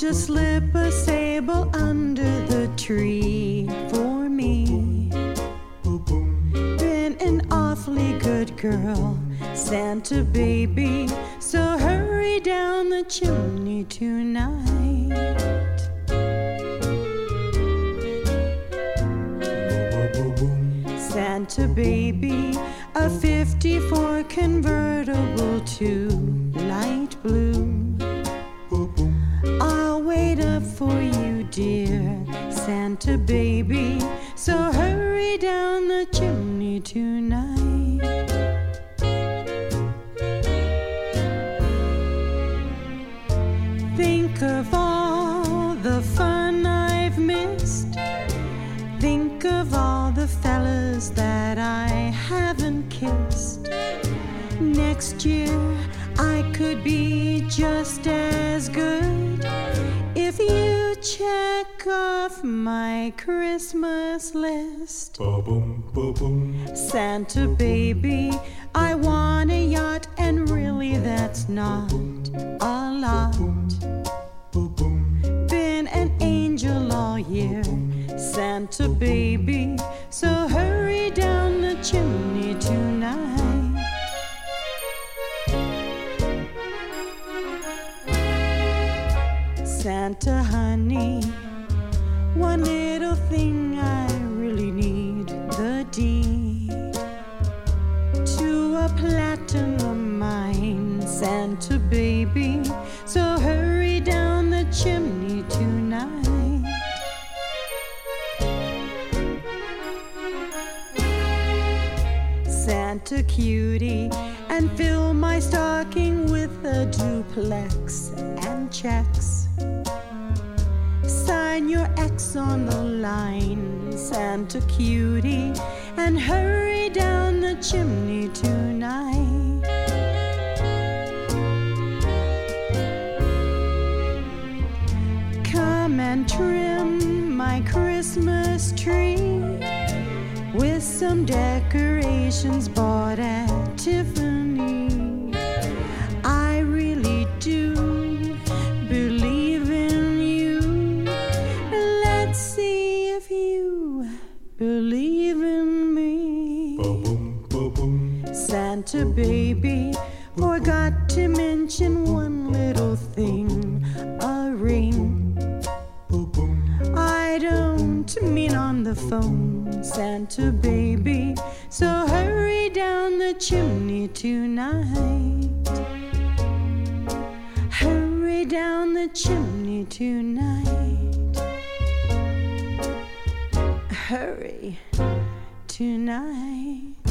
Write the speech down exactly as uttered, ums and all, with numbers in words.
to slip a sable under the tree for me. Been an awfully good girl, Santa baby, so hurry down the chimney tonight. Santa baby, a fifty-four convertible to light blue. I'll wait up for you, dear Santa baby, so hurry down the chimney tonight. Think of all the fun I've missed. Think of all the fellas that I haven't kissed. Next year I could be just as good if you check off my Christmas list. Ba-boom, ba-boom. Santa baby, I want a yacht, and really that's not a lot. Been an angel all year, Santa baby, so hurry down the chimney tonight. Santa honey, one little thing I really need, the deed to a platinum mine, Santa baby, so hurry down the chimney tonight. Santa cutie, and fill my stocking with a duplex and checks. Sign your X on the line, Santa cutie, and hurry down the chimney tonight. Come and trim my Christmas tree with some decorations bought at Tiffany. I really do believe in you. Let's see if you believe in me. Ba-boom, ba-boom. Santa baby, forgot to mention one little thing, a ring. Ba-boom. I don't mean on the phone, Santa baby, so hurry down the chimney tonight. Hurry down the chimney tonight. Hurry tonight.